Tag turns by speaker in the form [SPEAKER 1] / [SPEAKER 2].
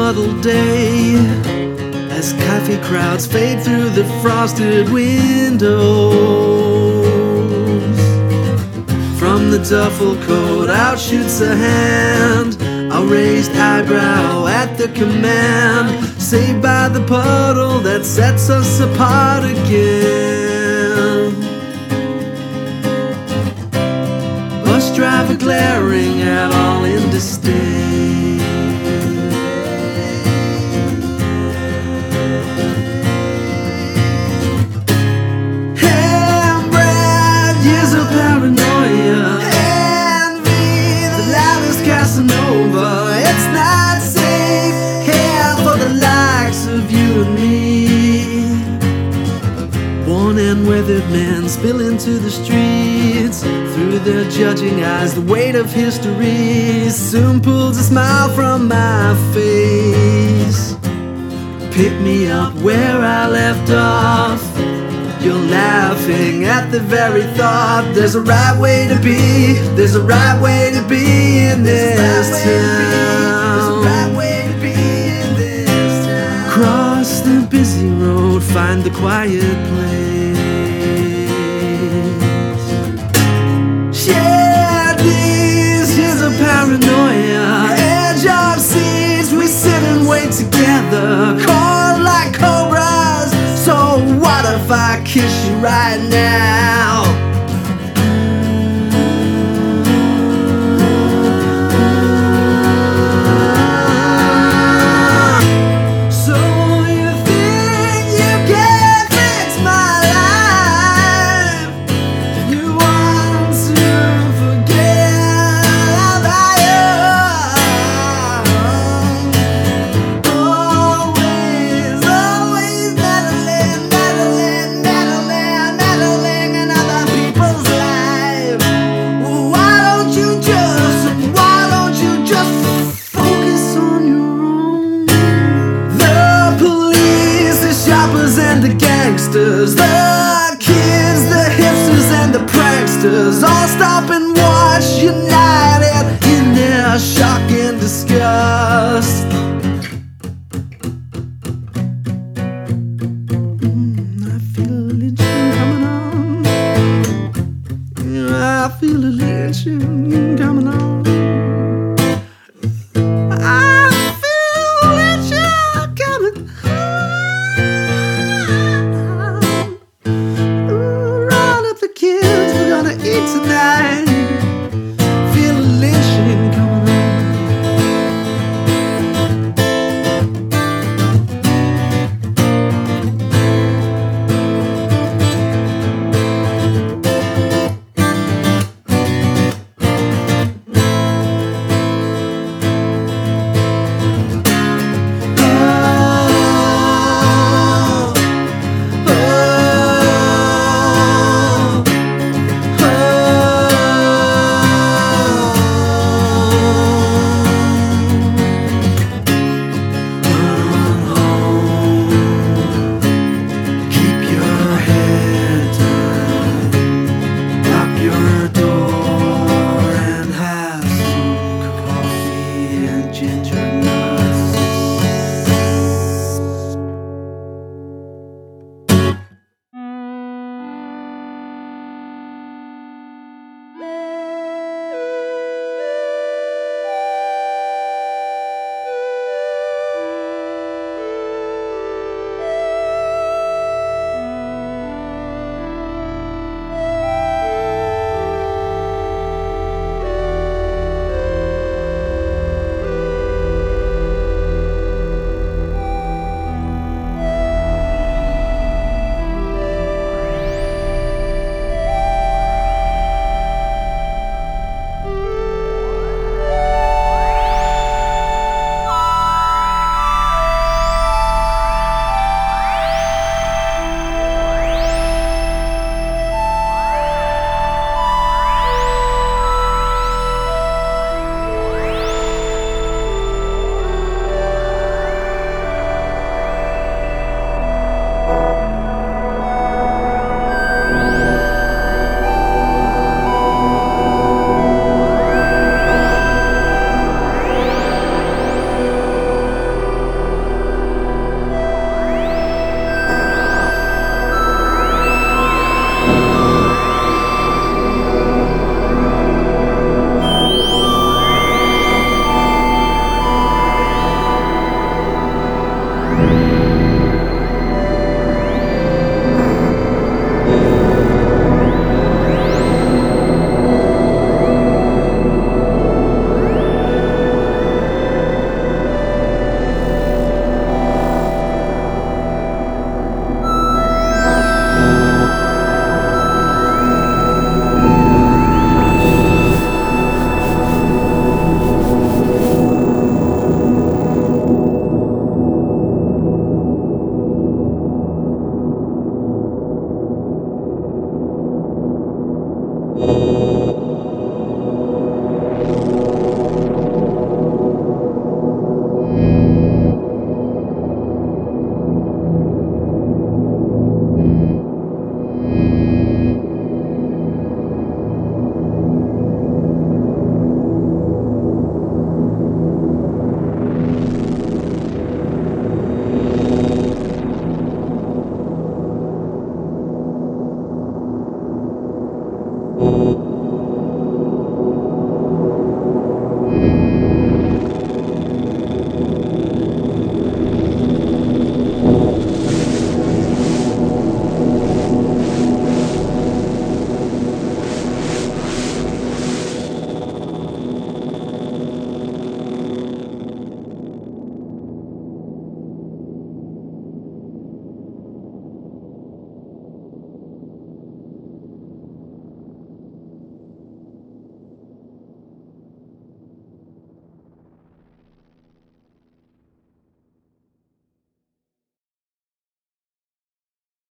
[SPEAKER 1] muddled day as cafe crowds fade through the frosted windows. From the duffel coat out shoots a hand, a raised eyebrow at the command, saved by the puddle that sets us apart again. Bus driver glaring at all indistinct. Hand-brand years of paranoia, envy, the loudest Casanova. It's not safe here for the likes of you and me. Worn and weathered men spill into the streets. Through their judging eyes, the weight of history soon pulls a smile from my face. Pick me up where I left off. You're laughing at the very thought. There's a right way to be, there's a right way to be in this town. Cross the busy road, find the quiet place. Share these years of paranoia, edge of seats, we sit and wait together, caught like cobras. So what if I kiss you right now? So you think you can fix my life? You want to forget about you. Always, always meddling, meddling, meddling, meddling in other people's lives. Why don't you just focus on your own? The police, the shoppers and the gangsters, the kids, the hipsters and the pranksters, all stop and watch, united in their shock and disgust. I feel a lynching coming on. I feel a lynching.